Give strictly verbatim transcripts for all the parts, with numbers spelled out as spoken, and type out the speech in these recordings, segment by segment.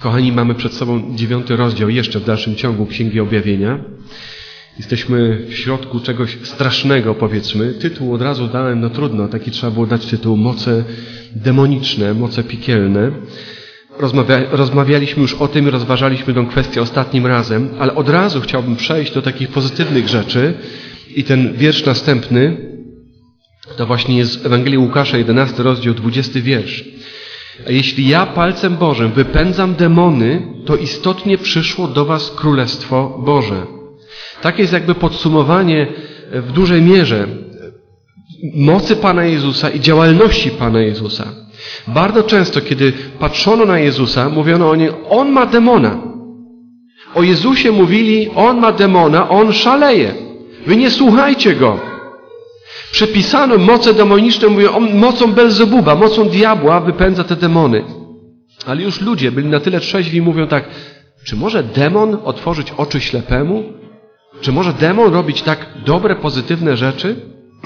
Kochani, mamy przed sobą dziewiąty rozdział jeszcze w dalszym ciągu Księgi Objawienia. Jesteśmy w środku czegoś strasznego, powiedzmy. Tytuł od razu dałem, no trudno, taki trzeba było dać tytuł: moce demoniczne, moce piekielne. Rozmawia, rozmawialiśmy już o tym i rozważaliśmy tę kwestię ostatnim razem, ale od razu chciałbym przejść do takich pozytywnych rzeczy i ten wiersz następny to właśnie jest z Ewangelii Łukasza, jedenasty rozdział, dwudziesty wiersz. A jeśli ja palcem Bożym wypędzam demony, to istotnie przyszło do was Królestwo Boże. Takie jest jakby podsumowanie w dużej mierze mocy Pana Jezusa i działalności Pana Jezusa. Bardzo często, kiedy patrzono na Jezusa, mówiono o nim: On ma demona. O Jezusie mówili: On ma demona, On szaleje. Wy nie słuchajcie Go. Przypisano moce demoniczne, mówią: On mocą Belzebuba, mocą diabła wypędza te demony. Ale już ludzie byli na tyle trzeźwi i mówią tak: czy może demon otworzyć oczy ślepemu? Czy może demon robić tak dobre, pozytywne rzeczy?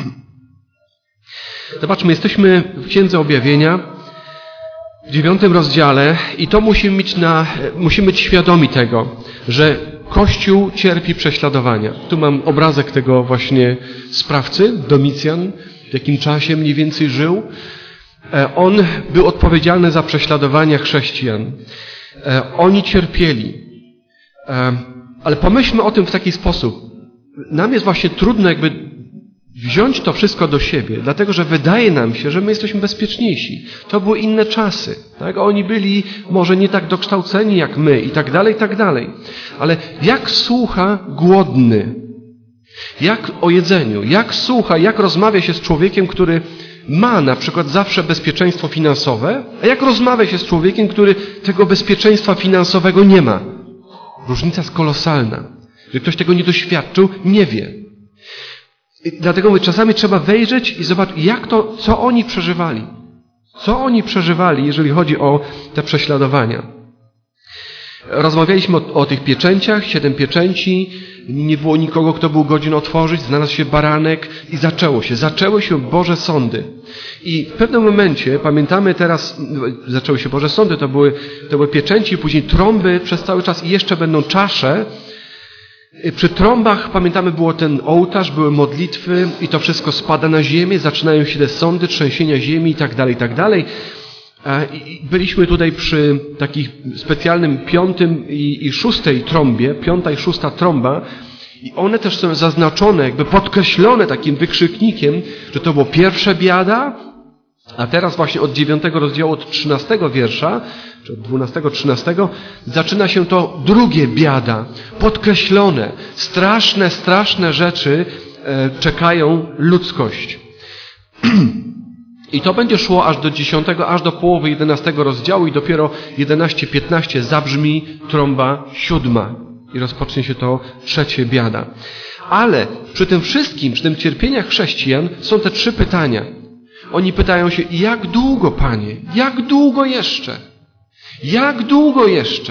Zobaczmy, jesteśmy w Księdze Objawienia, w dziewiątym rozdziale i to musimy mieć na, musimy być świadomi tego, że Kościół cierpi prześladowania. Tu mam obrazek tego właśnie sprawcy, Domicjan, w jakim czasie mniej więcej żył. On był odpowiedzialny za prześladowania chrześcijan. Oni cierpieli. Ale pomyślmy o tym w taki sposób. Nam jest właśnie trudno jakby wziąć to wszystko do siebie, dlatego że wydaje nam się, że my jesteśmy bezpieczniejsi. To były inne czasy. Tak? Oni byli może nie tak dokształceni jak my i tak dalej, i tak dalej. Ale jak słucha głodny? Jak o jedzeniu? Jak słucha, jak rozmawia się z człowiekiem, który ma na przykład zawsze bezpieczeństwo finansowe, a jak rozmawia się z człowiekiem, który tego bezpieczeństwa finansowego nie ma? Różnica jest kolosalna. Że ktoś tego nie doświadczył, nie wie. I dlatego my czasami trzeba wejrzeć i zobaczyć, jak to, co oni przeżywali. Co oni przeżywali, jeżeli chodzi o te prześladowania. Rozmawialiśmy o, o tych pieczęciach, siedem pieczęci. Nie było nikogo, kto był godzien otworzyć. Znalazł się baranek i zaczęło się. Zaczęły się Boże sądy. I w pewnym momencie, pamiętamy teraz, zaczęły się Boże sądy, to były, to były pieczęci, później trąby przez cały czas i jeszcze będą czasze. Przy trąbach, pamiętamy, było ten ołtarz, były modlitwy i to wszystko spada na ziemię, zaczynają się te sądy, trzęsienia ziemi i tak dalej, i tak dalej. Byliśmy tutaj przy takich specjalnym piątym i, i szóstej trąbie, piąta i szósta trąba i one też są zaznaczone, jakby podkreślone takim wykrzyknikiem, że to było pierwsze biada, a teraz właśnie od dziewiątego rozdziału, od trzynastego wiersza, czy od dwunastego, trzynastego, zaczyna się to drugie biada, podkreślone. Straszne, straszne rzeczy e, czekają ludzkość. I to będzie szło aż do dziesiątego, aż do połowy jedenastego rozdziału i dopiero jedenaście piętnaście zabrzmi trąba siódma i rozpocznie się to trzecie biada. Ale przy tym wszystkim, przy tym cierpieniach chrześcijan są te trzy pytania. Oni pytają się: jak długo, Panie? Jak długo jeszcze? Jak długo jeszcze?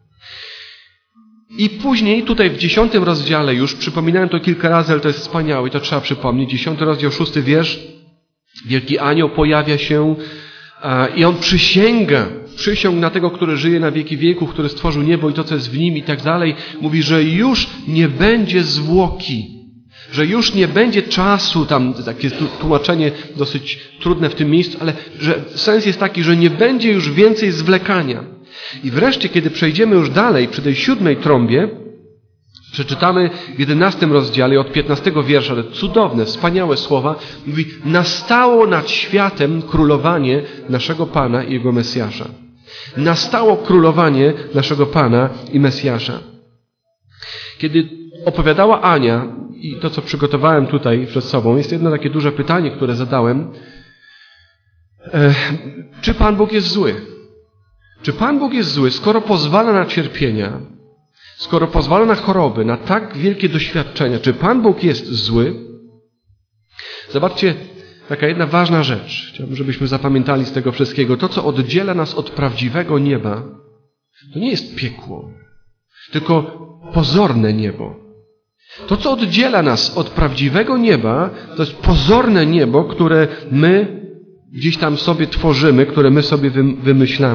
I później tutaj w dziesiątym rozdziale już, przypominałem to kilka razy, ale to jest wspaniałe i to trzeba przypomnieć, dziesiąty rozdział, szósty wiersz, wielki anioł pojawia się a, i on przysięga, przysiąg na tego, który żyje na wieki wieków, który stworzył niebo i to, co jest w nim i tak dalej, mówi, że już nie będzie zwłoki. Że już nie będzie czasu, tam takie tłumaczenie dosyć trudne w tym miejscu, ale że sens jest taki, że nie będzie już więcej zwlekania. I wreszcie, kiedy przejdziemy już dalej, przy tej siódmej trąbie, przeczytamy w jedenastym rozdziale od piętnastego wiersza, ale cudowne, wspaniałe słowa, mówi: nastało nad światem królowanie naszego Pana i Jego Mesjasza. Nastało królowanie naszego Pana i Mesjasza. Kiedy opowiadała Ania, i to, co przygotowałem tutaj przed sobą, jest jedno takie duże pytanie, które zadałem. E, czy Pan Bóg jest zły? Czy Pan Bóg jest zły, skoro pozwala na cierpienia, skoro pozwala na choroby, na tak wielkie doświadczenia? Czy Pan Bóg jest zły? Zobaczcie, taka jedna ważna rzecz. Chciałbym, żebyśmy zapamiętali z tego wszystkiego. To, co oddziela nas od prawdziwego nieba, to nie jest piekło, tylko pozorne niebo. To, co oddziela nas od prawdziwego nieba, to jest pozorne niebo, które my gdzieś tam sobie tworzymy, które my sobie wymyślamy.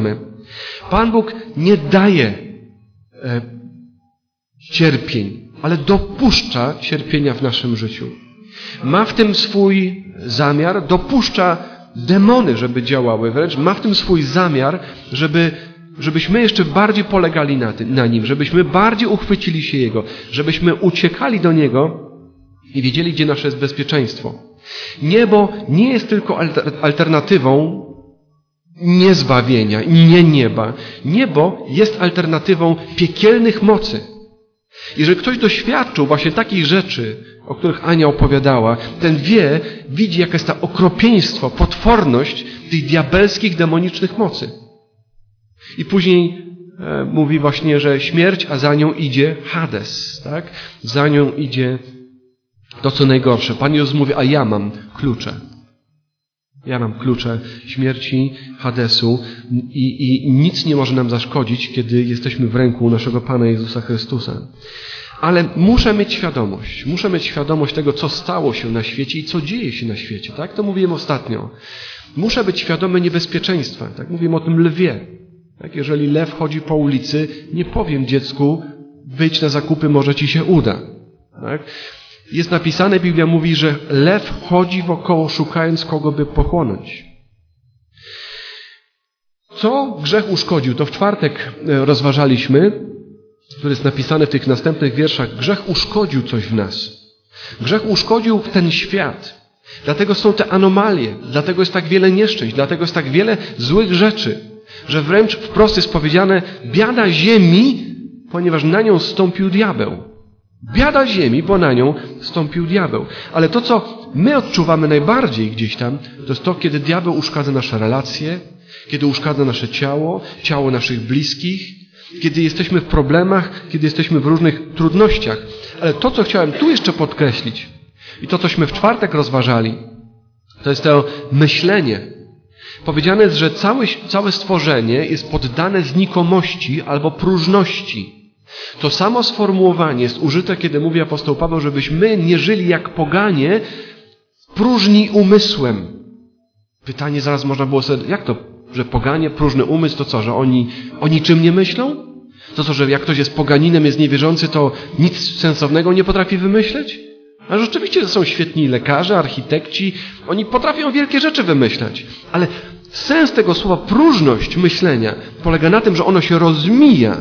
Pan Bóg nie daje e, cierpień, ale dopuszcza cierpienia w naszym życiu. Ma w tym swój zamiar, dopuszcza demony, żeby działały, wręcz ma w tym swój zamiar, żeby, żebyśmy jeszcze bardziej polegali na, tym, na Nim, żebyśmy bardziej uchwycili się Jego, żebyśmy uciekali do Niego i wiedzieli, gdzie nasze jest bezpieczeństwo. Niebo nie jest tylko alternatywą niezbawienia, nie nieba. Niebo jest alternatywą piekielnych mocy. Jeżeli ktoś doświadczył właśnie takich rzeczy, o których Ania opowiadała, ten wie, widzi, jaka jest ta okropieństwo, potworność tych diabelskich, demonicznych mocy. I później e, mówi właśnie, że śmierć, a za nią idzie Hades, tak? Za nią idzie to, co najgorsze. Pan Jezus mówi, a ja mam klucze. Ja mam klucze śmierci, Hadesu i, i nic nie może nam zaszkodzić, kiedy jesteśmy w ręku naszego Pana Jezusa Chrystusa. Ale muszę mieć świadomość, muszę mieć świadomość tego, co stało się na świecie i co dzieje się na świecie. Tak? To mówiłem ostatnio. Muszę być świadomy niebezpieczeństwa. Tak? Mówiłem o tym lwie. Tak? Jeżeli lew chodzi po ulicy, nie powiem dziecku, wyjdź na zakupy, może ci się uda. Tak? Jest napisane, Biblia mówi, że lew chodzi wokoło, szukając kogo by pochłonąć. Co grzech uszkodził? To w czwartek rozważaliśmy, który jest napisany w tych następnych wierszach. Grzech uszkodził coś w nas. Grzech uszkodził ten świat. Dlatego są te anomalie, dlatego jest tak wiele nieszczęść, dlatego jest tak wiele złych rzeczy, że wręcz wprost jest powiedziane biada ziemi, ponieważ na nią stąpił diabeł. Biada ziemi, bo na nią stąpił diabeł. Ale to, co my odczuwamy najbardziej gdzieś tam, to jest to, kiedy diabeł uszkadza nasze relacje, kiedy uszkadza nasze ciało, ciało naszych bliskich, kiedy jesteśmy w problemach, kiedy jesteśmy w różnych trudnościach. Ale to, co chciałem tu jeszcze podkreślić i to, cośmy w czwartek rozważali, to jest to myślenie. Powiedziane jest, że całe, całe stworzenie jest poddane znikomości albo próżności. To samo sformułowanie jest użyte, kiedy mówi apostoł Paweł, żebyśmy nie żyli jak poganie, próżni umysłem. Pytanie zaraz można było sobie, jak to, że poganie, próżny umysł, to co, że oni o niczym nie myślą? To co, że jak ktoś jest poganinem, jest niewierzący, to nic sensownego nie potrafi wymyśleć? A rzeczywiście to są świetni lekarze, architekci, oni potrafią wielkie rzeczy wymyślać. Ale sens tego słowa próżność myślenia polega na tym, że ono się rozmija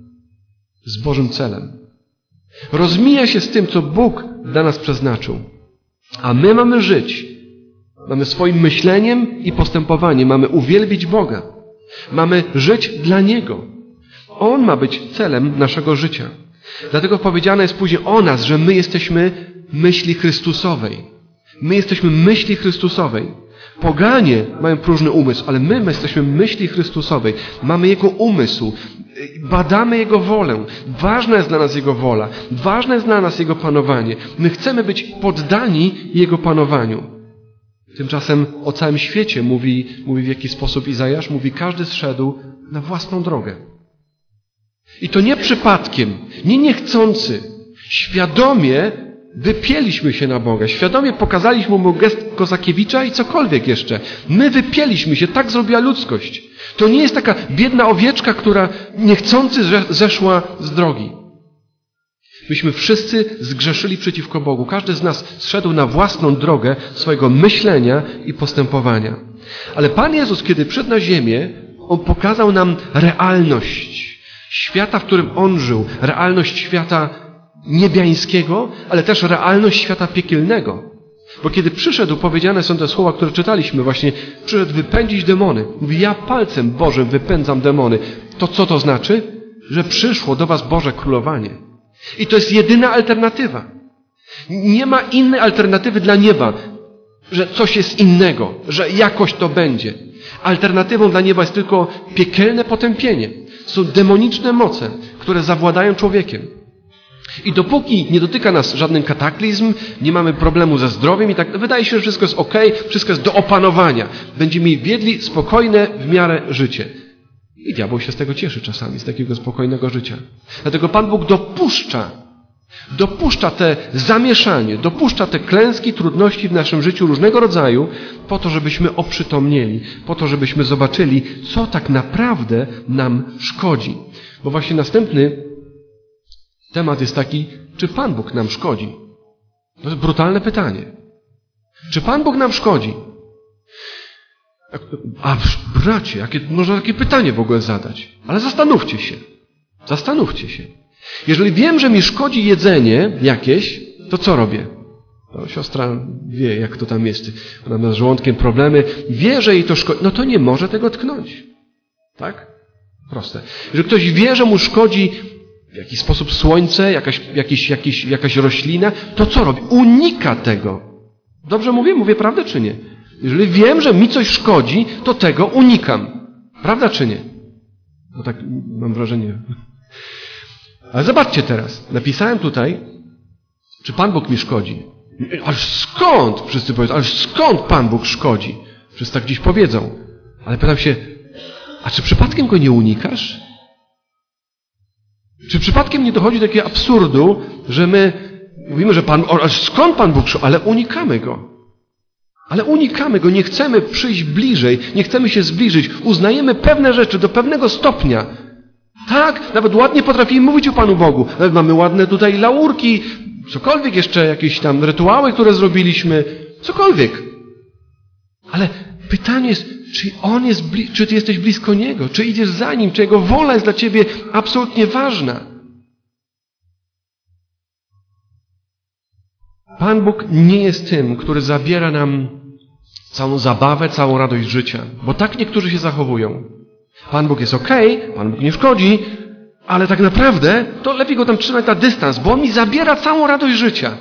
z Bożym celem. Rozmija się z tym, co Bóg dla nas przeznaczył. A my mamy żyć. Mamy swoim myśleniem i postępowaniem. Mamy uwielbić Boga. Mamy żyć dla Niego. On ma być celem naszego życia. Dlatego powiedziane jest później o nas, że my jesteśmy myśli Chrystusowej. My jesteśmy myśli Chrystusowej. Poganie mają próżny umysł, ale my, my jesteśmy myśli Chrystusowej. Mamy Jego umysł. Badamy Jego wolę. Ważna jest dla nas Jego wola. Ważne jest dla nas Jego panowanie. My chcemy być poddani Jego panowaniu. Tymczasem o całym świecie mówi, mówi w jaki sposób Izajasz, mówi każdy zszedł na własną drogę. I to nie przypadkiem, nie niechcący. Świadomie wypięliśmy się na Boga. Świadomie pokazaliśmy Mu gest Kozakiewicza i cokolwiek jeszcze. My wypięliśmy się, tak zrobiła ludzkość. To nie jest taka biedna owieczka, która niechcący zeszła z drogi. Myśmy wszyscy zgrzeszyli przeciwko Bogu. Każdy z nas zszedł na własną drogę swojego myślenia i postępowania. Ale Pan Jezus, kiedy przyszedł na ziemię, On pokazał nam realność świata, w którym On żył. Realność świata niebiańskiego, ale też realność świata piekielnego. Bo kiedy przyszedł, powiedziane są te słowa, które czytaliśmy właśnie, przyszedł wypędzić demony. Mówi, ja palcem Bożym wypędzam demony. To co to znaczy? Że przyszło do was Boże Królowanie. I to jest jedyna alternatywa. Nie ma innej alternatywy dla nieba, że coś jest innego, że jakoś to będzie. Alternatywą dla nieba jest tylko piekielne potępienie. Są demoniczne moce, które zawładają człowiekiem. I dopóki nie dotyka nas żaden kataklizm, nie mamy problemu ze zdrowiem i tak wydaje się, że wszystko jest okej, wszystko jest do opanowania. Będziemy wiedli spokojne w miarę życie. I diabeł się z tego cieszy czasami, z takiego spokojnego życia. Dlatego Pan Bóg dopuszcza Dopuszcza te zamieszanie, dopuszcza te klęski, trudności w naszym życiu różnego rodzaju po to, żebyśmy oprzytomnieli, po to, żebyśmy zobaczyli, co tak naprawdę nam szkodzi. Bo właśnie następny temat jest taki, czy Pan Bóg nam szkodzi? To jest brutalne pytanie. Czy Pan Bóg nam szkodzi? A bracie, jakie, można takie pytanie w ogóle zadać. Ale zastanówcie się. Zastanówcie się. Jeżeli wiem, że mi szkodzi jedzenie jakieś, to co robię? No, siostra wie, jak to tam jest. Ona ma z żołądkiem problemy. Wie, że jej to szkodzi. No to nie może tego tknąć. Tak? Proste. Jeżeli ktoś wie, że mu szkodzi w jakiś sposób słońce, jakaś, jakiś, jakiś, jakaś roślina, to co robi? Unika tego. Dobrze mówię? Mówię prawdę czy nie? Jeżeli wiem, że mi coś szkodzi, to tego unikam. Prawda czy nie? No tak mam wrażenie. Ale zobaczcie teraz. Napisałem tutaj, czy Pan Bóg mi szkodzi. Ale skąd? Wszyscy powiedzą, ale skąd Pan Bóg szkodzi? Wszyscy tak gdzieś powiedzą. Ale pytam się, a czy przypadkiem go nie unikasz? Czy przypadkiem nie dochodzi do takiego absurdu, że my mówimy, że Pan, ale skąd Pan Bóg szkodzi? Ale unikamy go. Ale unikamy go, nie chcemy przyjść bliżej, nie chcemy się zbliżyć. Uznajemy pewne rzeczy do pewnego stopnia. Tak, nawet ładnie potrafimy mówić o Panu Bogu. Nawet mamy ładne tutaj laurki, cokolwiek jeszcze, jakieś tam rytuały, które zrobiliśmy, cokolwiek. Ale pytanie jest, czy On jest, czy Ty jesteś blisko Niego, czy idziesz za Nim, czy Jego wola jest dla Ciebie absolutnie ważna. Pan Bóg nie jest tym, który zabiera nam całą zabawę, całą radość życia, bo tak niektórzy się zachowują. Pan Bóg jest okej, okay, Pan Bóg nie szkodzi, ale tak naprawdę to lepiej go tam trzymać na dystans, bo On mi zabiera całą radość życia.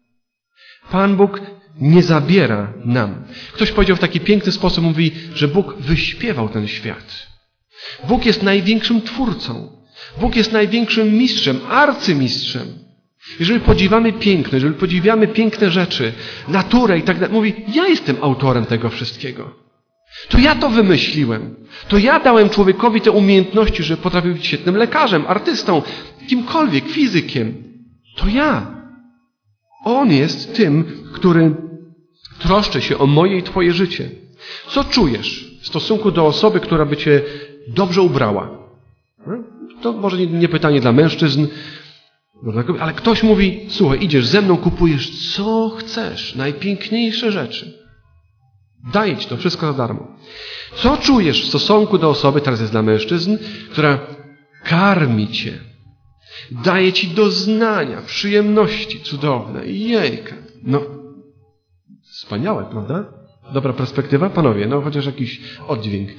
Pan Bóg nie zabiera nam. Ktoś powiedział w taki piękny sposób, mówi, że Bóg wyśpiewał ten świat. Bóg jest największym twórcą. Bóg jest największym mistrzem, arcymistrzem. Jeżeli podziwiamy piękno, jeżeli podziwiamy piękne rzeczy, naturę i tak dalej, mówi, ja jestem autorem tego wszystkiego. To ja to wymyśliłem. To ja dałem człowiekowi te umiejętności, że potrafił być świetnym lekarzem, artystą, kimkolwiek, fizykiem. To ja. On jest tym, który troszczy się o moje i Twoje życie. Co czujesz w stosunku do osoby, która by Cię dobrze ubrała? To może nie pytanie dla mężczyzn, ale ktoś mówi, słuchaj, idziesz ze mną, kupujesz co chcesz, najpiękniejsze rzeczy. Daję Ci to wszystko za darmo. Co czujesz w stosunku do osoby, teraz jest dla mężczyzn, która karmi Cię, daje Ci doznania, przyjemności cudowne. Jejka. No, wspaniałe, prawda? Dobra perspektywa? Panowie, no chociaż jakiś oddźwięk.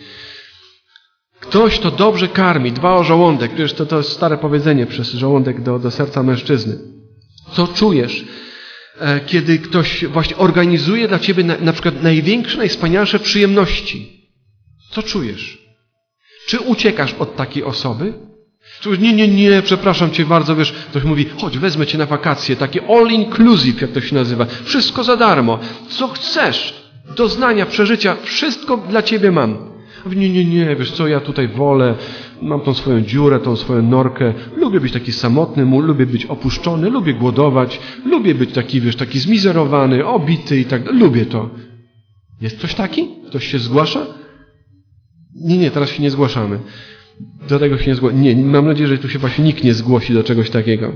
Ktoś, kto dobrze karmi, dba o żołądek. Przecież to, to jest stare powiedzenie przez żołądek do, do serca mężczyzny. Co czujesz, e, kiedy ktoś właśnie organizuje dla Ciebie na, na przykład największe, najwspanialsze przyjemności? Co czujesz? Czy uciekasz od takiej osoby? Czy nie, nie, nie, przepraszam Cię bardzo, wiesz, ktoś mówi, chodź, wezmę Cię na wakacje, takie all inclusive, jak to się nazywa. Wszystko za darmo. Co chcesz? Doznania, przeżycia, wszystko dla Ciebie mam. Nie, nie, nie, wiesz co, ja tutaj wolę, mam tą swoją dziurę, tą swoją norkę, lubię być taki samotny, lubię być opuszczony, lubię głodować, lubię być taki, wiesz, taki zmizerowany, obity i tak dalej, lubię to. Jest ktoś taki? Ktoś się zgłasza? Nie, nie, teraz się nie zgłaszamy. Do tego się nie zgłaszamy. Nie, mam nadzieję, że tu się właśnie nikt nie zgłosi do czegoś takiego.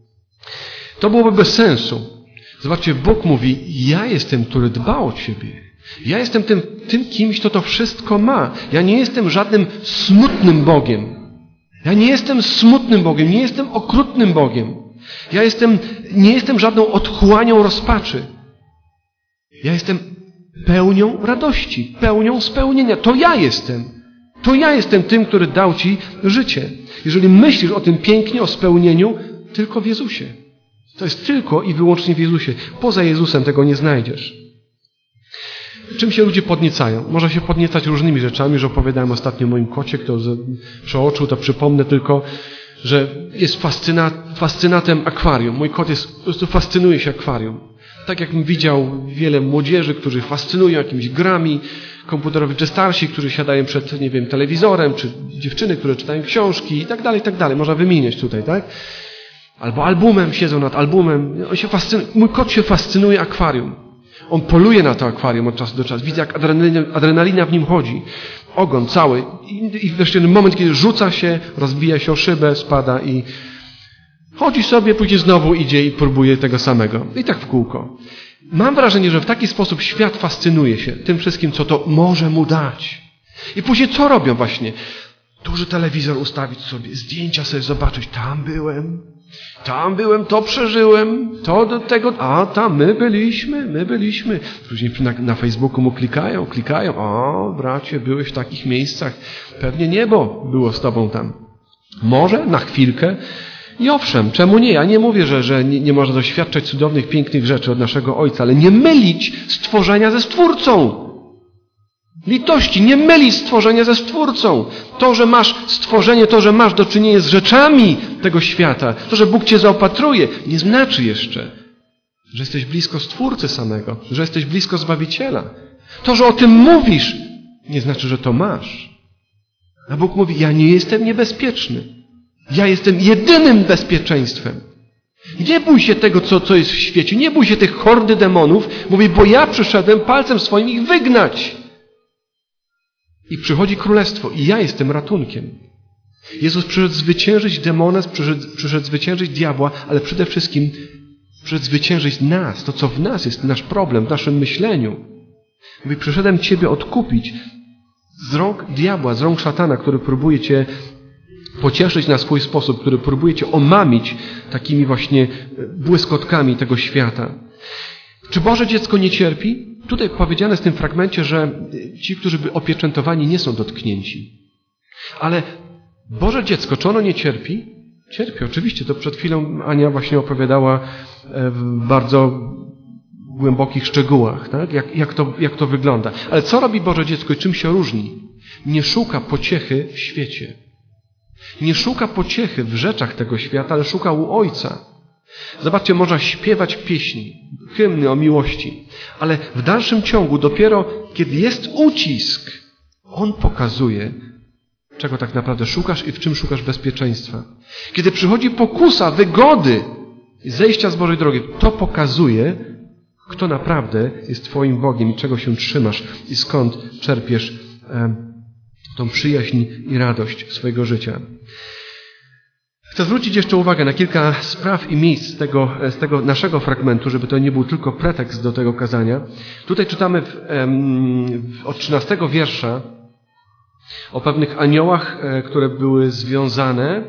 To byłoby bez sensu. Zobaczcie, Bóg mówi, ja jestem, który dba o Ciebie. Ja jestem tym, tym kimś, kto to wszystko ma. Ja nie jestem żadnym smutnym Bogiem. Ja nie jestem smutnym Bogiem, nie jestem okrutnym Bogiem. Ja jestem, nie jestem żadną otchłanią rozpaczy. Ja jestem pełnią radości, pełnią spełnienia. To ja jestem. To ja jestem tym, który dał Ci życie. Jeżeli myślisz o tym pięknie, o spełnieniu, tylko w Jezusie. To jest tylko i wyłącznie w Jezusie. Poza Jezusem tego nie znajdziesz. Czym się ludzie podniecają? Można się podniecać różnymi rzeczami, że opowiadałem ostatnio o moim kocie, kto przeoczył, to przypomnę tylko, że jest fascyna, fascynatem akwarium. Mój kot jest, po prostu fascynuje się akwarium. Tak jakbym widział wiele młodzieży, którzy fascynują jakimiś grami komputerowymi, czy starsi, którzy siadają przed, nie wiem, telewizorem, czy dziewczyny, które czytają książki i tak dalej, i tak dalej. Można wymieniać tutaj, tak? Albo albumem, siedzą nad albumem. On się fascynuje, mój kot się fascynuje akwarium. On poluje na to akwarium od czasu do czasu. Widzę, jak adrenalina, adrenalina w nim chodzi. Ogon cały. I, i wreszcie ten moment, kiedy rzuca się, rozbija się o szybę, spada i chodzi sobie, później znowu idzie i próbuje tego samego. I tak w kółko. Mam wrażenie, że w taki sposób świat fascynuje się tym wszystkim, co to może mu dać. I później co robią właśnie? Duży telewizor ustawić sobie, zdjęcia sobie zobaczyć. Tam byłem, tam byłem, to przeżyłem, to do tego, a tam my byliśmy, my byliśmy. Później na, na Facebooku mu klikają, klikają. O, bracie, byłeś w takich miejscach. Pewnie niebo było z tobą tam. Może na chwilkę. I owszem, czemu nie? Ja nie mówię, że, że nie, nie można doświadczać cudownych, pięknych rzeczy od naszego Ojca, ale nie mylić stworzenia ze Stwórcą. Litości, nie mylić stworzenia ze Stwórcą. To, że masz stworzenie, to, że masz do czynienia z rzeczami tego świata, to, że Bóg cię zaopatruje, nie znaczy jeszcze, że jesteś blisko Stwórcy samego, że jesteś blisko Zbawiciela. To, że o tym mówisz, nie znaczy, że to masz. A Bóg mówi, ja nie jestem niebezpieczny. Ja jestem jedynym bezpieczeństwem. Nie bój się tego, co, co jest w świecie. Nie bój się tych hordy demonów. Mówi, bo ja przyszedłem palcem swoim ich wygnać. I przychodzi królestwo. I ja jestem ratunkiem. Jezus przyszedł zwyciężyć demona, przyszedł, przyszedł zwyciężyć diabła, ale przede wszystkim przyszedł zwyciężyć nas. To, co w nas jest, nasz problem, w naszym myśleniu. Mówi, przyszedłem Ciebie odkupić z rąk diabła, z rąk szatana, który próbuje Cię pocieszyć na swój sposób, który próbuje Cię omamić takimi właśnie błyskotkami tego świata. Czy Boże dziecko nie cierpi? Tutaj powiedziane w tym fragmencie, że ci, którzy byli opieczętowani, nie są dotknięci. Ale Boże dziecko, czy ono nie cierpi? Cierpi, oczywiście. To przed chwilą Ania właśnie opowiadała w bardzo głębokich szczegółach, tak? jak, jak, to, jak to wygląda. Ale co robi Boże dziecko i czym się różni? Nie szuka pociechy w świecie. Nie szuka pociechy w rzeczach tego świata, ale szuka u Ojca. Zobaczcie, można śpiewać pieśni, hymny o miłości, ale w dalszym ciągu dopiero kiedy jest ucisk, On pokazuje, czego tak naprawdę szukasz i w czym szukasz bezpieczeństwa. Kiedy przychodzi pokusa, wygody, zejścia z Bożej drogi, to pokazuje, kto naprawdę jest Twoim Bogiem i czego się trzymasz i skąd czerpiesz e, tą przyjaźń i radość swojego życia. Chcę zwrócić jeszcze uwagę na kilka spraw i miejsc z tego, z tego naszego fragmentu, żeby to nie był tylko pretekst do tego kazania. Tutaj czytamy w, w, od trzynastego wiersza o pewnych aniołach, które były związane.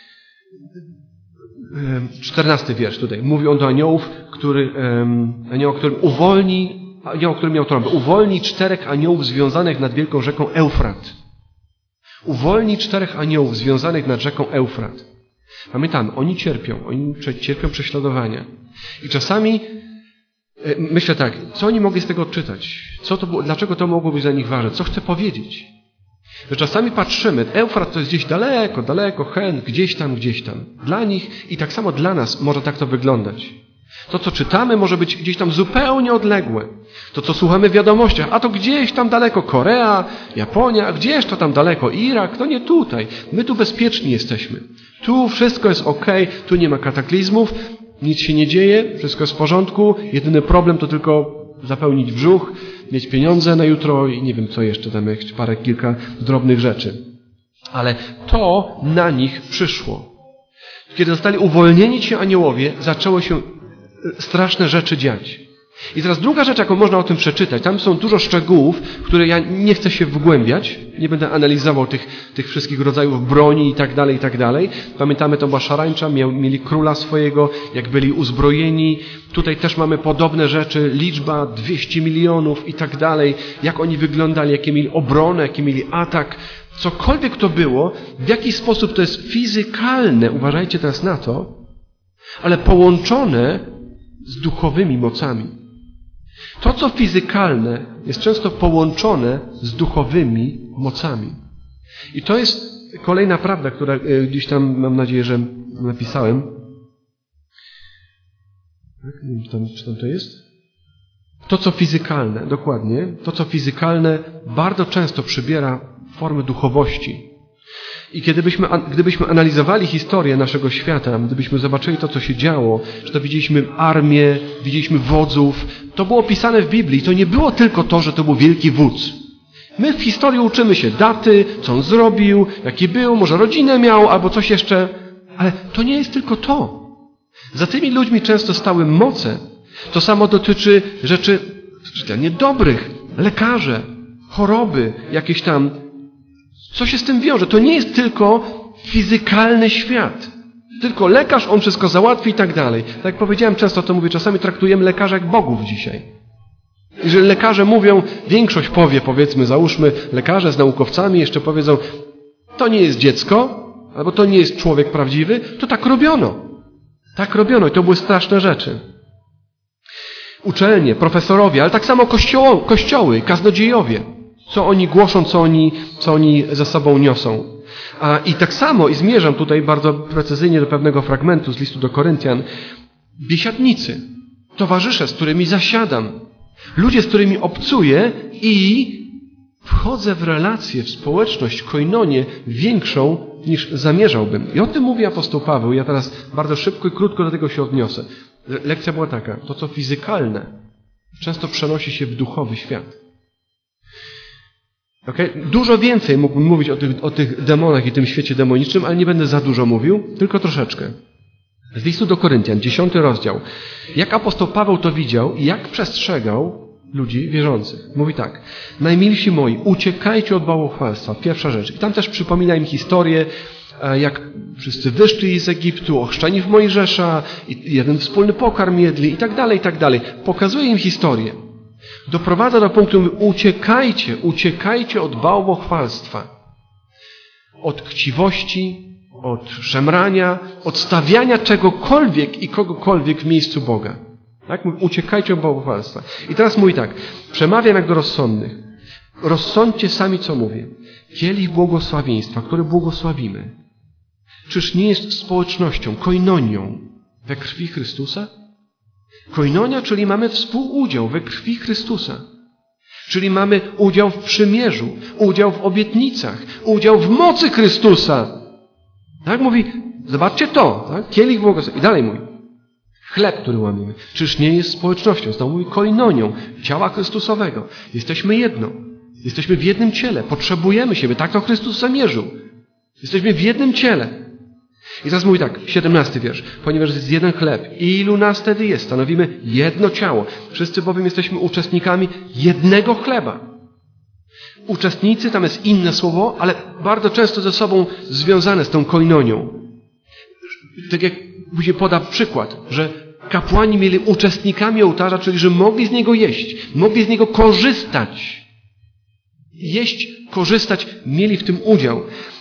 czternasty wiersz tutaj. Mówi on do aniołów, który, anioł, którym uwolni, anioł, który miał trąbę. Uwolni czterech aniołów związanych nad wielką rzeką Eufrat. Uwolni czterech aniołów związanych nad rzeką Eufrat. Pamiętamy, oni cierpią, oni cierpią prześladowania. I czasami myślę tak, co oni mogli z tego odczytać? Co to było, dlaczego to mogło być dla nich ważne? Co chcę powiedzieć? Że czasami patrzymy, Eufrat to jest gdzieś daleko, daleko, hen, gdzieś tam, gdzieś tam. Dla nich i tak samo dla nas może tak to wyglądać. To, co czytamy, może być gdzieś tam zupełnie odległe. To, co słuchamy w wiadomościach, a to gdzieś tam daleko Korea, Japonia, gdzieś to tam daleko Irak, to nie tutaj. My tu bezpieczni jesteśmy. Tu wszystko jest okej, tu nie ma kataklizmów, nic się nie dzieje, wszystko jest w porządku. Jedyny problem to tylko zapełnić brzuch, mieć pieniądze na jutro i nie wiem co jeszcze, tam jeszcze parę, kilka drobnych rzeczy. Ale to na nich przyszło. Kiedy zostali uwolnieni ci aniołowie, zaczęło się straszne rzeczy dziać. I teraz druga rzecz, jaką można o tym przeczytać, tam są dużo szczegółów, w które ja nie chcę się wgłębiać, nie będę analizował tych, tych wszystkich rodzajów broni i tak dalej, i tak dalej. Pamiętamy, to była szarańcza, miał, mieli króla swojego, jak byli uzbrojeni. Tutaj też mamy podobne rzeczy, liczba dwieście milionów i tak dalej, jak oni wyglądali, jakie mieli obronę, jaki mieli atak. Cokolwiek to było, w jaki sposób to jest fizykalne, uważajcie teraz na to, ale połączone z duchowymi mocami. To, co fizykalne, jest często połączone z duchowymi mocami. I to jest kolejna prawda, która gdzieś tam, mam nadzieję, że napisałem. Nie wiem, czy tam, czy tam to jest? To, co fizykalne, dokładnie, to, co fizykalne, bardzo często przybiera formy duchowości. I kiedybyśmy, gdybyśmy analizowali historię naszego świata, gdybyśmy zobaczyli to, co się działo, że to widzieliśmy armię, widzieliśmy wodzów, to było opisane w Biblii. To nie było tylko to, że to był wielki wódz. My w historii uczymy się daty, co on zrobił, jaki był, może rodzinę miał, albo coś jeszcze. Ale to nie jest tylko to. Za tymi ludźmi często stały moce. To samo dotyczy rzeczy niedobrych, lekarze, choroby, jakieś tam. Co się z tym wiąże? To nie jest tylko fizykalny świat. Tylko lekarz, on wszystko załatwi i tak dalej. Tak jak powiedziałem, często to mówię, czasami traktujemy lekarzy jak bogów dzisiaj. Jeżeli lekarze mówią, większość powie, powiedzmy, załóżmy, lekarze z naukowcami jeszcze powiedzą, to nie jest dziecko, albo to nie jest człowiek prawdziwy, to tak robiono. Tak robiono i to były straszne rzeczy. Uczelnie, profesorowie, ale tak samo kościoły, kościoły kaznodziejowie. Co oni głoszą, co oni, co oni ze sobą niosą. A, I tak samo, i zmierzam tutaj bardzo precyzyjnie do pewnego fragmentu z listu do Koryntian, biesiadnicy, towarzysze, z którymi zasiadam, ludzie, z którymi obcuję i wchodzę w relację, w społeczność, koinonię większą niż zamierzałbym. I o tym mówi apostoł Paweł. Ja teraz bardzo szybko i krótko do tego się odniosę. Lekcja była taka, to co fizykalne często przenosi się w duchowy świat. Okay? Dużo więcej mógłbym mówić o tych, o tych demonach i tym świecie demonicznym, ale nie będę za dużo mówił, tylko troszeczkę. Z listu do Koryntian, dziesiąty rozdział. Jak apostoł Paweł to widział i jak przestrzegał ludzi wierzących. Mówi tak. Najmilsi moi, uciekajcie od bałwochwalstwa. Pierwsza rzecz. I tam też przypomina im historię, jak wszyscy wyszli z Egiptu, ochrzczeni w Mojżesza, i jeden wspólny pokarm jedli i tak dalej, i tak dalej. Pokazuje im historię. Doprowadza do punktu, mówi, uciekajcie, uciekajcie od bałwochwalstwa. Od chciwości, od szemrania, od stawiania czegokolwiek i kogokolwiek w miejscu Boga. Tak? Mówi, uciekajcie od bałwochwalstwa. I teraz mówi tak, przemawiam jak do rozsądnych. Rozsądźcie sami, co mówię. Kielich błogosławieństwa, który błogosławimy, czyż nie jest społecznością, koinonią we krwi Chrystusa? Koinonia, czyli mamy współudział we krwi Chrystusa. Czyli mamy udział w przymierzu, udział w obietnicach, udział w mocy Chrystusa. Tak mówi, zobaczcie to, tak? Kielich błogosławieństwa. I dalej mówi, chleb, który łamiemy, czyż nie jest społecznością, znowu mówi koinonią ciała Chrystusowego. Jesteśmy jedno. Jesteśmy w jednym ciele. Potrzebujemy siebie. Tak to Chrystus zamierzył. Jesteśmy w jednym ciele. I teraz mówi tak, siedemnasty wiersz. Ponieważ jest jeden chleb. Ilu nas wtedy jest? Stanowimy jedno ciało. Wszyscy bowiem jesteśmy uczestnikami jednego chleba. Uczestnicy, tam jest inne słowo, ale bardzo często ze sobą związane z tą koinonią. Tak jak później poda przykład, że kapłani mieli uczestnikami ołtarza, czyli że mogli z niego jeść. Mogli z niego korzystać. Jeść, korzystać, mieli w tym udział.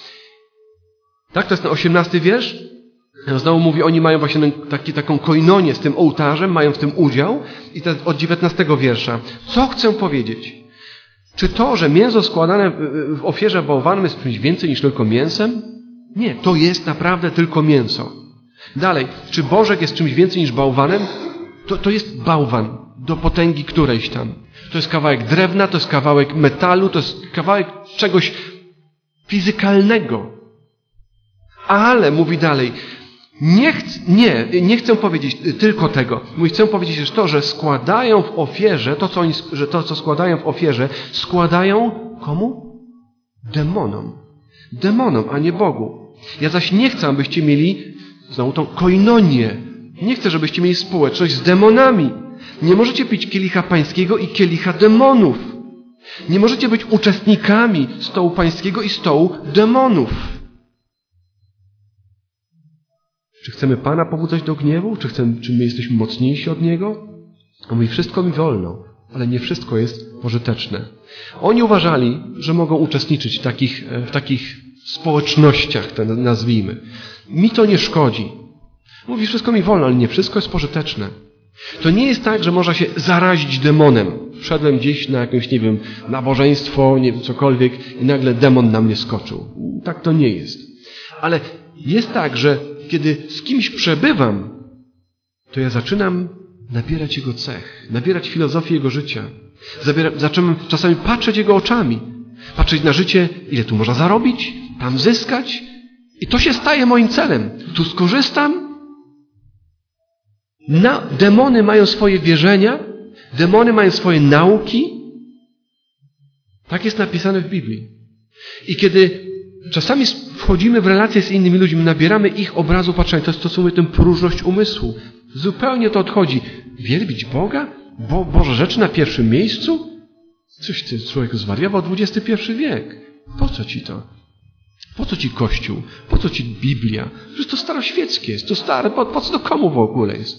Tak, to jest ten osiemnasty wiersz. Znowu mówi, oni mają właśnie taki, taką koinonię z tym ołtarzem, mają w tym udział. I to od dziewiętnastego wiersza. Co chcę powiedzieć? Czy to, że mięso składane w ofierze bałwanem jest czymś więcej niż tylko mięsem? Nie, to jest naprawdę tylko mięso. Dalej, czy Bożek jest czymś więcej niż bałwanem? To, to jest bałwan do potęgi którejś tam. To jest kawałek drewna, to jest kawałek metalu, to jest kawałek czegoś fizykalnego. Ale, mówi dalej, nie, ch- nie, nie chcę powiedzieć tylko tego. Mówi, chcę powiedzieć też to, że składają w ofierze, to co, oni, że to, co składają w ofierze, składają komu? Demonom. Demonom, a nie Bogu. Ja zaś nie chcę, abyście mieli znowu tą koinonię. Nie chcę, żebyście mieli społeczność z demonami. Nie możecie pić kielicha pańskiego i kielicha demonów. Nie możecie być uczestnikami stołu pańskiego i stołu demonów. Czy chcemy Pana pobudzać do gniewu? Czy, chcemy, czy my jesteśmy mocniejsi od Niego? On mówi, wszystko mi wolno, ale nie wszystko jest pożyteczne. Oni uważali, że mogą uczestniczyć w takich, w takich społecznościach, te nazwijmy. Mi to nie szkodzi. Mówi, wszystko mi wolno, ale nie wszystko jest pożyteczne. To nie jest tak, że można się zarazić demonem. Wszedłem gdzieś na jakieś, nie wiem, nabożeństwo, nie wiem, cokolwiek i nagle demon na mnie skoczył. Tak to nie jest. Ale jest tak, że kiedy z kimś przebywam, to ja zaczynam nabierać jego cech, nabierać filozofię jego życia. Zabiera, zaczynam czasami patrzeć jego oczami. Patrzeć na życie, ile tu można zarobić, tam zyskać i to się staje moim celem. Tu skorzystam. Na, demony mają swoje wierzenia, demony mają swoje nauki. Tak jest napisane w Biblii. I kiedy czasami wchodzimy w relacje z innymi ludźmi, nabieramy ich obrazu patrzenia, to jest to, co mówię, tę próżność umysłu. Zupełnie to odchodzi. Wielbić Boga? Bo Boże rzeczy na pierwszym miejscu? Coś ty, człowieku, zwariował dwudziesty pierwszy wiek. Po co ci to? Po co ci Kościół? Po co ci Biblia? Przecież to staroświeckie jest, to stare, po, po co to komu w ogóle jest?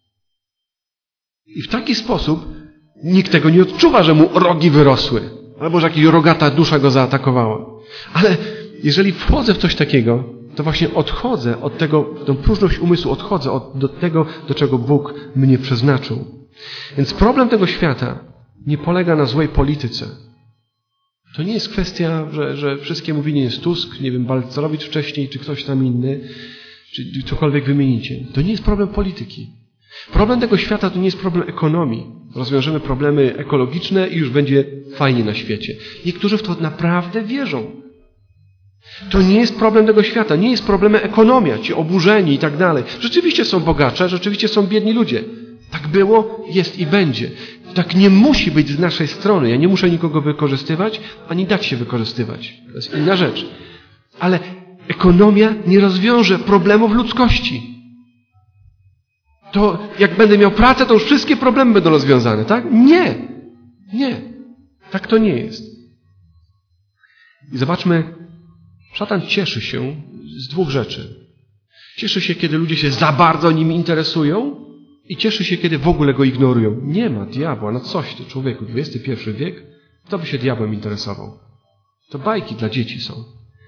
I w taki sposób nikt tego nie odczuwa, że mu rogi wyrosły. Albo że jakaś rogata dusza go zaatakowała. Ale jeżeli wchodzę w coś takiego, to właśnie odchodzę od tego, tą próżność umysłu, odchodzę od do tego, do czego Bóg mnie przeznaczył. Więc problem tego świata nie polega na złej polityce. To nie jest kwestia, że, że wszystkiemu winien jest Tusk, nie wiem, Balcerowicz wcześniej, czy ktoś tam inny, czy cokolwiek wymienicie. To nie jest problem polityki. Problem tego świata to nie jest problem ekonomii. Rozwiążemy problemy ekologiczne i już będzie fajnie na świecie. Niektórzy w to naprawdę wierzą. To nie jest problem tego świata, nie jest problemem ekonomia, ci oburzeni i tak dalej. Rzeczywiście są bogacze, rzeczywiście są biedni ludzie. Tak było, jest i będzie. Tak nie musi być z naszej strony. Ja nie muszę nikogo wykorzystywać, ani dać się wykorzystywać. To jest inna rzecz. Ale ekonomia nie rozwiąże problemów ludzkości. To jak będę miał pracę, to już wszystkie problemy będą rozwiązane, tak? Nie. Nie. Tak to nie jest. I zobaczmy, szatan cieszy się z dwóch rzeczy. Cieszy się, kiedy ludzie się za bardzo nim interesują i cieszy się, kiedy w ogóle go ignorują. Nie ma diabła, no coś ty, człowieku, dwudziesty pierwszy wiek, kto by się diabłem interesował? To bajki dla dzieci są.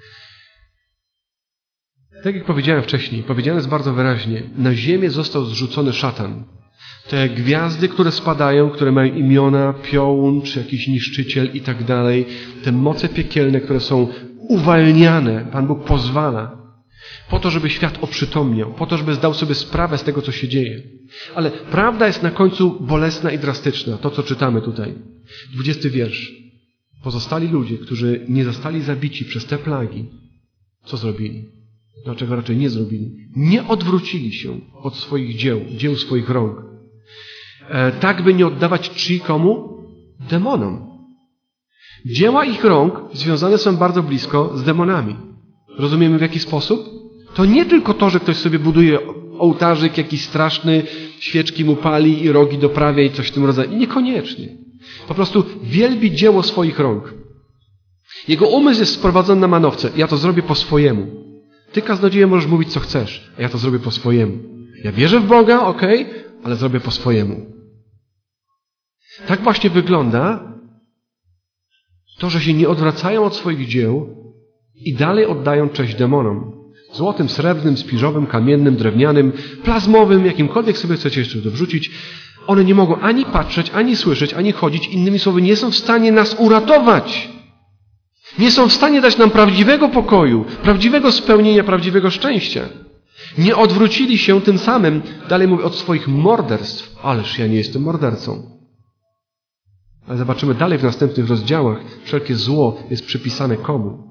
Tak jak powiedziałem wcześniej, powiedziane jest bardzo wyraźnie, na ziemię został zrzucony szatan. Te gwiazdy, które spadają, które mają imiona, piołun, czy jakiś niszczyciel i tak dalej, te moce piekielne, które są uwalniane, Pan Bóg pozwala, po to, żeby świat oprzytomniał, po to, żeby zdał sobie sprawę z tego, co się dzieje. Ale prawda jest na końcu bolesna i drastyczna, to, co czytamy tutaj. Dwudziesty wiersz. Pozostali ludzie, którzy nie zostali zabici przez te plagi, co zrobili? Dlaczego raczej nie zrobili? Nie odwrócili się od swoich dzieł, dzieł swoich rąk. E, tak, by nie oddawać czci komu? Demonom. Dzieła ich rąk związane są bardzo blisko z demonami. Rozumiemy w jaki sposób? To nie tylko to, że ktoś sobie buduje ołtarzyk jakiś straszny, świeczki mu pali i rogi doprawia i coś w tym rodzaju. Niekoniecznie. Po prostu wielbi dzieło swoich rąk. Jego umysł jest sprowadzony na manowce. Ja to zrobię po swojemu. Ty, kaznodziejo, możesz mówić, co chcesz, a ja to zrobię po swojemu. Ja wierzę w Boga, okej, okay, ale zrobię po swojemu. Tak właśnie wygląda to, że się nie odwracają od swoich dzieł i dalej oddają cześć demonom. Złotym, srebrnym, spiżowym, kamiennym, drewnianym, plazmowym, jakimkolwiek sobie chcecie jeszcze to wrzucić. One nie mogą ani patrzeć, ani słyszeć, ani chodzić. Innymi słowy, nie są w stanie nas uratować. Nie są w stanie dać nam prawdziwego pokoju, prawdziwego spełnienia, prawdziwego szczęścia. Nie odwrócili się tym samym, dalej mówię, od swoich morderstw. Ależ ja nie jestem mordercą. Ale zobaczymy dalej w następnych rozdziałach. Wszelkie zło jest przypisane komu?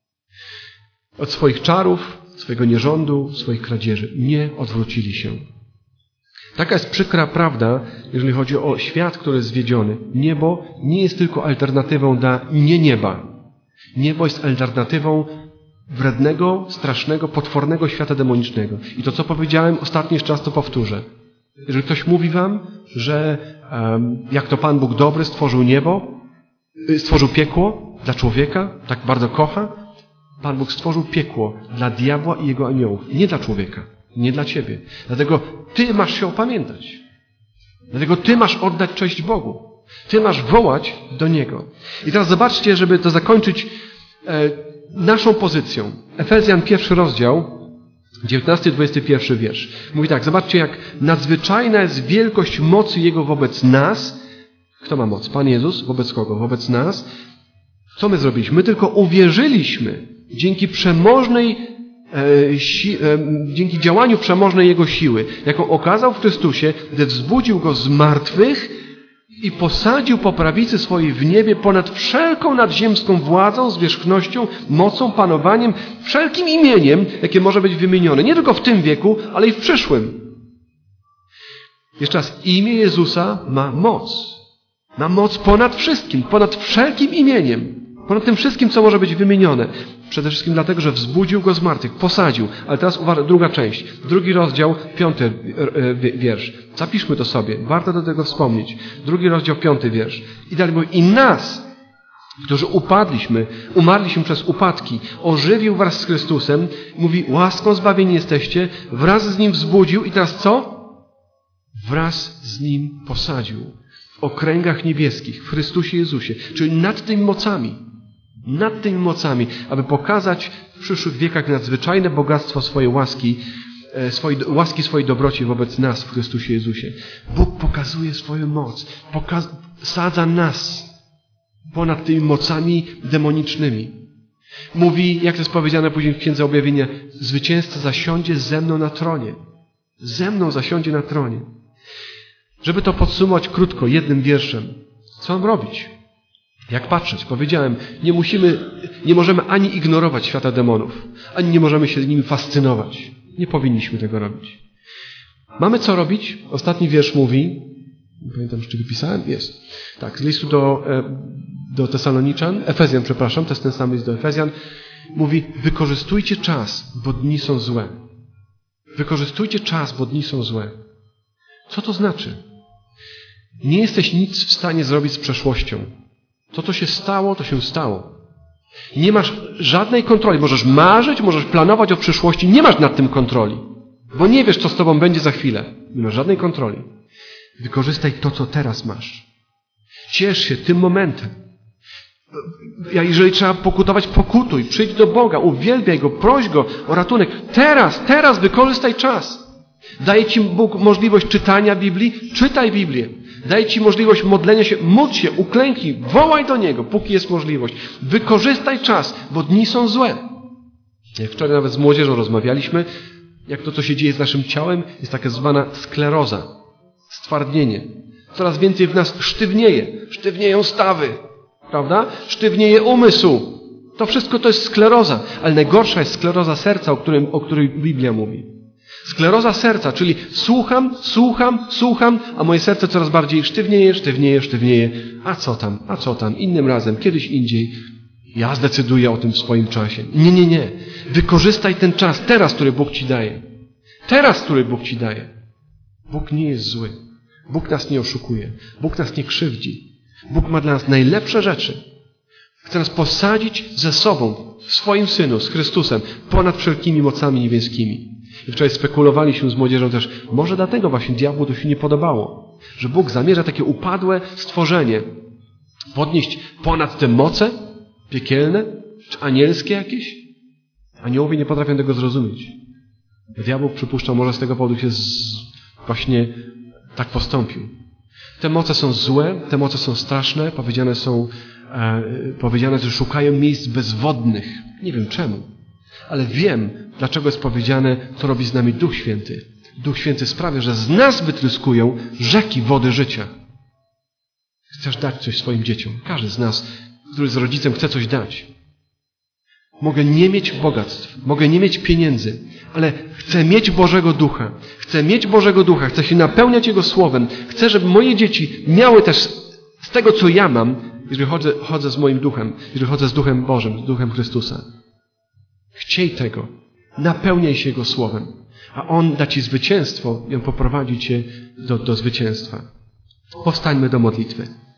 Od swoich czarów, swojego nierządu, swoich kradzieży. Nie odwrócili się. Taka jest przykra prawda, jeżeli chodzi o świat, który jest zwiedziony. Niebo nie jest tylko alternatywą dla nie nieba. Niebo jest alternatywą wrednego, strasznego, potwornego świata demonicznego. I to, co powiedziałem ostatni jeszcze raz, to powtórzę. Jeżeli ktoś mówi wam, że um, jak to Pan Bóg dobry stworzył niebo, stworzył piekło dla człowieka, tak bardzo kocha, Pan Bóg stworzył piekło dla diabła i jego aniołów. Nie dla człowieka, nie dla ciebie. Dlatego ty masz się opamiętać. Dlatego ty masz oddać cześć Bogu. Ty masz wołać do Niego. I teraz zobaczcie, żeby to zakończyć e, naszą pozycją. Efezjan pierwszy rozdział, dziewiętnasty dwudziesty pierwszy wiersz. Mówi tak, zobaczcie, jak nadzwyczajna jest wielkość mocy Jego wobec nas. Kto ma moc? Pan Jezus. Wobec kogo? Wobec nas. Co my zrobiliśmy? My tylko uwierzyliśmy dzięki przemożnej e, si, e, dzięki działaniu przemożnej Jego siły, jaką okazał w Chrystusie, gdy wzbudził Go z martwych i posadził po prawicy swojej w niebie ponad wszelką nadziemską władzą, zwierzchnością, mocą, panowaniem, wszelkim imieniem, jakie może być wymienione. Nie tylko w tym wieku, ale i w przyszłym. Jeszcze raz, imię Jezusa ma moc. Ma moc ponad wszystkim, ponad wszelkim imieniem. Ponad tym wszystkim, co może być wymienione. Przede wszystkim dlatego, że wzbudził go z martwych, posadził. Ale teraz uwaga, druga część. Drugi rozdział, piąty wiersz. Zapiszmy to sobie. Warto do tego wspomnieć. Drugi rozdział, piąty wiersz. I dalej mówi, i nas, którzy upadliśmy, umarliśmy przez upadki, ożywił wraz z Chrystusem. Mówi, łaską zbawieni jesteście. Wraz z Nim wzbudził. I teraz co? Wraz z Nim posadził. W okręgach niebieskich, w Chrystusie Jezusie. Czyli nad tymi mocami. Nad tymi mocami, aby pokazać w przyszłych wiekach nadzwyczajne bogactwo swojej łaski, swojej, łaski swojej dobroci wobec nas w Chrystusie Jezusie. Bóg pokazuje swoją moc, pokaz, sadza nas ponad tymi mocami demonicznymi. Mówi, jak to jest powiedziane później w Księdze Objawienia, zwycięzca zasiądzie ze mną na tronie. Ze mną zasiądzie na tronie. Żeby to podsumować krótko, jednym wierszem. Co mam robić? Jak patrzeć? Powiedziałem, nie musimy, nie możemy ani ignorować świata demonów, ani nie możemy się nimi fascynować. Nie powinniśmy tego robić. Mamy co robić? Ostatni wiersz mówi, nie pamiętam, czy wypisałem? Jest. Tak, z listu do, do Tesaloniczan, Efezjan, przepraszam, to jest ten sam list do Efezjan, mówi, wykorzystujcie czas, bo dni są złe. Wykorzystujcie czas, bo dni są złe. Co to znaczy? Nie jesteś nic w stanie zrobić z przeszłością. To, co się stało, to się stało. Nie masz żadnej kontroli. Możesz marzyć, możesz planować o przyszłości. Nie masz nad tym kontroli. Bo nie wiesz, co z tobą będzie za chwilę. Nie masz żadnej kontroli. Wykorzystaj to, co teraz masz. Ciesz się tym momentem. Jeżeli trzeba pokutować, pokutuj. Przyjdź do Boga, uwielbiaj Go, proś Go o ratunek. Teraz, teraz wykorzystaj czas. Daje Ci Bóg możliwość czytania Biblii? Czytaj Biblię. Daje Ci możliwość modlenia się, módl się, uklęknij, wołaj do Niego, póki jest możliwość. Wykorzystaj czas, bo dni są złe. Jak wczoraj nawet z młodzieżą rozmawialiśmy, jak to, co się dzieje z naszym ciałem, jest taka zwana skleroza, stwardnienie. Coraz więcej w nas sztywnieje. Sztywnieją stawy, prawda? Sztywnieje umysł. To wszystko to jest skleroza. Ale najgorsza jest skleroza serca, o, którym, o której Biblia mówi. Skleroza serca, czyli słucham, słucham, słucham, a moje serce coraz bardziej sztywnieje, sztywnieje, sztywnieje. A co tam, a co tam, innym razem, kiedyś indziej. Ja zdecyduję o tym w swoim czasie. Nie, nie, nie. Wykorzystaj ten czas, teraz, który Bóg Ci daje. Teraz, który Bóg Ci daje. Bóg nie jest zły. Bóg nas nie oszukuje. Bóg nas nie krzywdzi. Bóg ma dla nas najlepsze rzeczy. Chce nas posadzić ze sobą, w swoim Synu, z Chrystusem, ponad wszelkimi mocami niebieskimi. I wczoraj spekulowaliśmy z młodzieżą też, może dlatego właśnie diabłu to się nie podobało, że Bóg zamierza takie upadłe stworzenie podnieść ponad te moce piekielne, czy anielskie jakieś. Aniołowie nie potrafią tego zrozumieć. Diabeł, przypuszczam, może z tego powodu się z... właśnie tak postąpił. Te moce są złe, te moce są straszne, powiedziane są, e, powiedziane, że szukają miejsc bezwodnych. Nie wiem czemu. Ale wiem, dlaczego jest powiedziane, co robi z nami Duch Święty. Duch Święty sprawia, że z nas wytryskują rzeki wody życia. Chcesz dać coś swoim dzieciom. Każdy z nas, który z rodzicem chce coś dać. Mogę nie mieć bogactw, mogę nie mieć pieniędzy, ale chcę mieć Bożego Ducha. Chcę mieć Bożego Ducha, chcę się napełniać Jego Słowem. Chcę, żeby moje dzieci miały też z tego, co ja mam, jeżeli chodzę, chodzę z moim Duchem, jeżeli chodzę z Duchem Bożym, z Duchem Chrystusa. Chciej tego. Napełniaj się Jego Słowem. A On da Ci zwycięstwo i On poprowadzi Cię do, do zwycięstwa. Powstańmy do modlitwy.